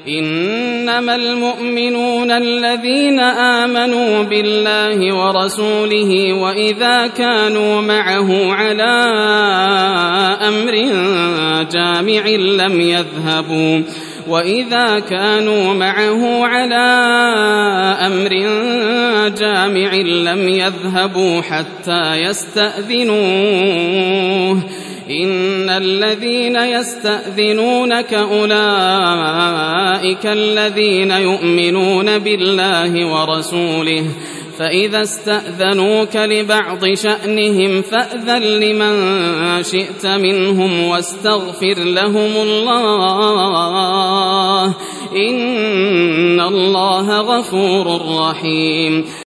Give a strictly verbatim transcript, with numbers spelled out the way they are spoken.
إنما المؤمنون الذين آمنوا بالله ورسوله وإذا كانوا معه على أمر جامع لم يذهبوا وإذا كانوا معه على أمر جامع لم يذهبوا حتى يستأذنوه إن الذين يستأذنونك أولئك الذين يؤمنون بالله ورسوله فإذا استأذنوك لبعض شأنهم فأذن لمن شئت منهم واستغفر لهم الله إن الله غفور رحيم